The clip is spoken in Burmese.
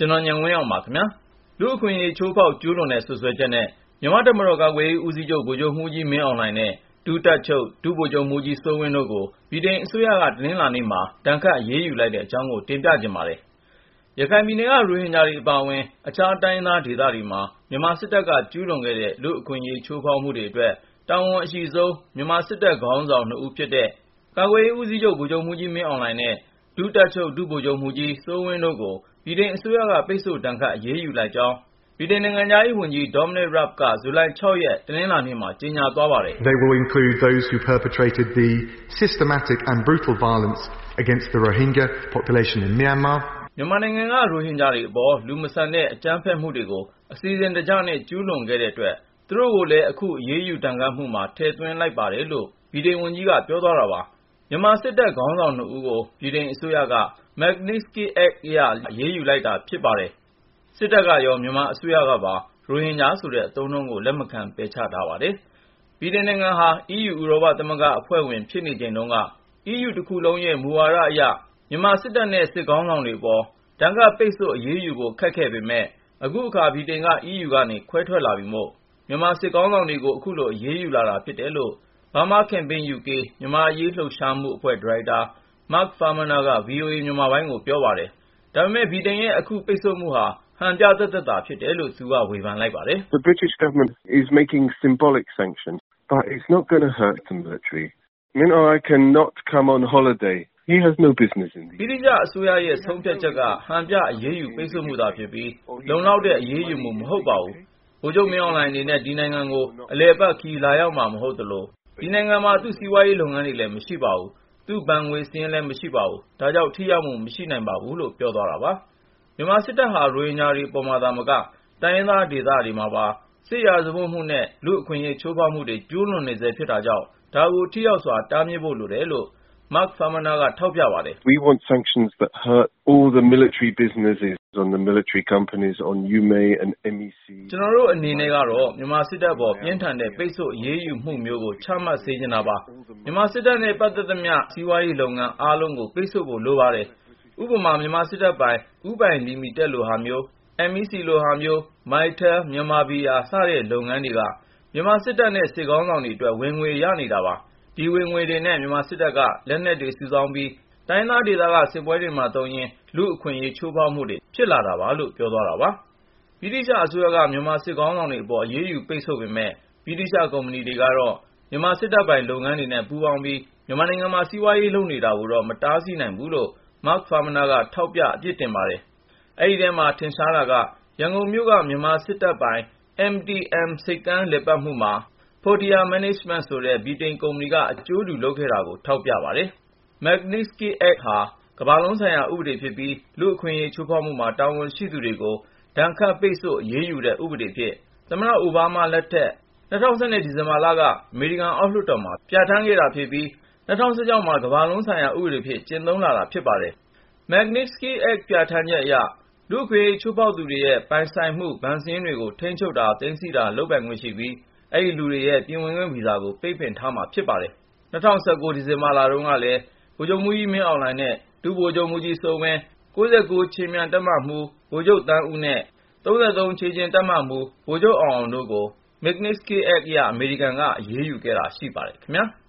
ကျွန်တော်ဉာဏ်ဝင်းအောင်ပါခင်ဗျာလူအခွင့်အရေးချိုးဖောက်ကျူးလွန်တဲ့ဆွဆွဲချက်နဲ့မြန်မာတပ်မတော်ကာကွယ်ရေးဦးစီးချုပ်ဗိုလ်ချုပ်မှူးကြီးမင်းအောင်လှိုင်နဲ့ဒုတပ်ချုပ်ဒုဗိုလ်ချုပ်မှူးကြီးစိုးဝင်းတို့ကိုဗြိတိန်အစိုးရကတနင်္လာနေ့မှာတန်ခတ်အရေးယူလိုက်တဲ့အကြောင်းကိုတင်ပြကြပါတယ်ရခိုင်ပြည်နယ်ကရိုဟင်ဂျာတွေအပါအဝင်အခြားတိုင်းသားဒေသတွေမှာမြန်မာစစ်တပ်ကကျူးလွန်ခဲ့တဲ့လူအခွင့်အရေးချိုးဖောက်မှုတွေအတွက်တာဝန်အရှိဆုံးမြန်မာစစ်တပ်ခေါင်းဆောင်2ဦးဖြစ်တဲ့ကာကွယ်ရေးဦးစီးချုပ်ဗိုလ်ချုပ်မှူးကြီးမင်းအောင်လှိုင်နဲ့ဒုတပ်ချုပ်ဒုဗိုလ်ချုပ်မှူးကြီးစိုးဝင်းတို့ကိုဗြိတိန်အစိုးရကပိတ်ဆို့ဒဏ်ခတ်အရေးယူလိုက်ကြောင်းဗြိတိန်နိုင်ငံသားရေးဝန်ကြီး Dominic Raab ကဇူလိုင်6 ရက်တနင်္လာနေ့မှာကြေညာသွားပါတယ် They will include those who perpetrated the systematic and brutal violence against the Rohingya population in Myanmar မြန်မာနိုင်ငံကရိုဟင်ဂျာတွေအပေါ်လူမဆန်တဲ့အကြမ်းဖက်မှုတွေကိုအစီအစဉ်တကျနဲ့ကျူးလွန်ခဲ့တဲ့အတွက်သူတို့ကိုလည်းအခုအရေးယူဒဏ်ခတ်မှုမှာထည့်သွင်းလိုက်ပါတယ်လို့ဗြိတိန်ဝန်ကြီးကပြောသွားတာပါမြန်မာစစ်တပ်ခေါင်းဆောင်2ဦးကိုဗြိတိန်အစိုးရက Magnitsky Act အရအရေးယူလိုက်တာဖြစ်ပါတယ်စစ်တပ်ကရောမြန်မာအစိုးရကပါရိုဟင်ဂျာဆိုတဲ့အသုံးအနှုန်းကိုလက်မခံပယ်ချထားပါတယ်ဗြိတိန်နိုင်ငံဟာ EU ဥရောပသမဂ္ဂအဖွဲ့ဝင်ဖြစ်နေချိန်တုန်းက EU တစ်ခုလုံးရဲ့မူဝါဒအရမြန်မာစစ်တပ်နဲ့စစ်ခေါင်းဆောင်တွေပေါ်ဒဏ်ခတ်ပိတ်ဆို့အရေးယူဖို့ခက်ခဲ့ပေမဲ့အခုအခါဗြိတိန်က EU ကနေခွဲထွက်လာပြီမို့မြန်မာစစ်ခေါင်းဆောင်တွေကိုအခုလိုအရေးယူလာတာဖြစ်တယ်လို့ Burma Campaign UK မြန်မာအရေးလှုပ်ရှားမှုအဖွဲ့ဒါရိုက်တာ Mark Farmaner က VOA မြန်မာပိုင်းကိုပြောပါတယ်ဒါပေမဲ့ဗြိတိန်ရဲ့အခုပိတ်ဆို့မှုဟာဟန်ပြသက်သက်သာဖြစ်တယ်လို့သူကဝေဖန်လိုက်ပါတယ် The British government is making symbolic sanctions but it's not going to hurt the military. Min Aung cannot come on holiday. He has no business in this. ဗြိတိန်အစိုးရရဲ့ဆုံးဖြတ်ချက်ကဟန်ပြအရေးယူပိတ်ဆို့မှုသာဖြစ်ပြီးလုံလောက်တဲ့အရေးယူမှုမဟုတ်ပါဘူးဗိုလ်ချုပ်မင်းအောင်လှိုင်အနေနဲ့ဒီနိုင်ငံကိုအလည်ပတ်ခီးလာရောက်မှာမဟုတ်သလိုဒီနိုင်ငံမှာသူ့စီးပွားရေးလုပ်ငန်းတွေလည်းမရှိပါဘူးသူ့ဘဏ်ငွေစင်းလည်းမရှိပါဘူးဒါကြောင့်ထိရောက်မှုမရှိနိုင်ပါဘူးလို့ပြောသွားတာပါမြန်မာစစ်တပ်ဟာရိုဟင်ဂျာတွေပေါ်မှာသာမကတိုင်းရင်းသားဒေသတွေမှာပါစစ်ရာဇဝတ်မှုနဲ့လူအခွင့်အရေးချိုးဖောက်မှုတွေကျူးလွန်နေစေဖြစ်တာကြောင့်ဒါကိုထိရောက်စွာတားမြစ်ဖို့လိုတယ်လို့Mark Farmaner ကထောက်ပြပါတယ် We want sanctions that hurt all the military businesses on the military companies on UME and MEC ကျွန်တော်တို့အနေနဲ့ကတော့မြန်မာစစ်တပ်ပေါ်ပြင်းထန်တဲ့ပိတ်ဆို့အရေးယူမှုမျိုးကိုချမှတ်စေချင်တာပါမြန်မာစစ်တပ်နဲ့ပတ်သက်သမျှစီးပွားရေးလုပ်ငန်းအားလုံးကိုပိတ်ဆို့ဖို့လိုပါတယ်ဥပမာမြန်မာစစ်တပ်ပိုင်ဥပိုင်လီမိတက်လိုဟာမျိုး MEC လိုဟာမျိုး Mytel မြန်မာဘီယာစတဲ့လုပ်ငန်းတွေကမြန်မာစစ်တပ်နဲ့စစ်ကောင်းဆောင်တွေအတွက်ဝင်ငွေရနေတာပါဒီဝင်ငွေတွေနဲ့မြန်မာစစ်တပ်ကလက်နက်တွေစုဆောင်းပြီးတိုင်းသားဒေသကစစ်ပွဲတွေမှာသုံးရင်းလူအခွင့်အရေးချိုးဖောက်မှုတွေဖြစ်လာတာပါလို့ပြောသွားတာပါဗြိတိရှအစိုးရကမြန်မာစစ်ကောင်းဆောင်တွေအပေါ်အရေးယူပိတ်ဆို့ပေမဲ့ဗြိတိရှကုမ္ပဏီတွေကတော့မြန်မာစစ်တပ်ပိုင်လုပ်ငန်းတွေနဲ့ပူးပေါင်းပြီးမြန်မာနိုင်ငံမှာစီးပွားရေးလုပ်နေတာကိုတော့မတားဆီးနိုင်ဘူးလို့ Mark Farmaner ကထောက်ပြအပြစ်တင်ပါတယ်အဲဒီထဲမှာထင်ရှားတာကရန်ကုန်မြို့ကမြန်မာစစ်တပ်ပိုင် MTM စိတ်ကမ်းလည်ပတ်မှုမှာFortier Management ဆိုတဲ့ဗြိတိန်ကုမ္ပဏီကအကျိုးတူလုပ်ခဲ့တာကိုထောက်ပြပါတယ်။ Magnitsky Act ဟာကမ္ဘာလုံးဆိုင်ရာဥပဒေဖြစ်ပြီးလူအခွင့်အရေးချိုးဖောက်မှုမှာတာဝန်ရှိသူတွေကိုဒဏ်ခတ်ပိတ်ဆို့အရေးယူတဲ့ဥပဒေဖြစ်သမ္မတအိုဘားမားလက်ထက်2012ဒီဇင်ဘာလကအမေရိကန်အောက်လွှတ်တော်မှာပြဋ္ဌာန်းခဲ့တာဖြစ်ပြီး2016မှာကမ္ဘာလုံးဆိုင်ရာဥပဒေဖြစ်ကျင့်သုံးလာတာဖြစ်ပါတယ်။ Magnitsky Act ပြဋ္ဌာန်းချက်အရလူ့အခွင့်အရေးချိုးဖောက်သူတွေရဲ့ပိုင်ဆိုင်မှုဘဏ်စာရင်းတွေကိုထိန်းချုပ်တာသိမ်းဆည်းတာလုပ်ပိုင်ခွင့်ရှိပြီးအဲဒီလူတွေရဲ့ပြည်ဝင်ခွင့်ဗီဇာကိုပိတ်ပင်ထားမှာဖြစ်ပါတယ်2019ဒီဇင်ဘာလတုန်းကလည်းဗိုလ်ချုပ်မှူးကြီးမင်းအောင်လှိုင်နဲ့ဒုဗိုလ်ချုပ်မှူးကြီးစိုးဝင်း69ခြေမြန်တပ်မမှူးဗိုလ်ချုပ်သန်းဦးနဲ့33ခြေကျင်တပ်မမှူးဗိုလ်ချုပ်အောင်အောင်တို့ကို Magnitsky Act အရအမေရိကန်ကအရေးယူခဲ့တာရှိပါတယ်ခင်ဗျာ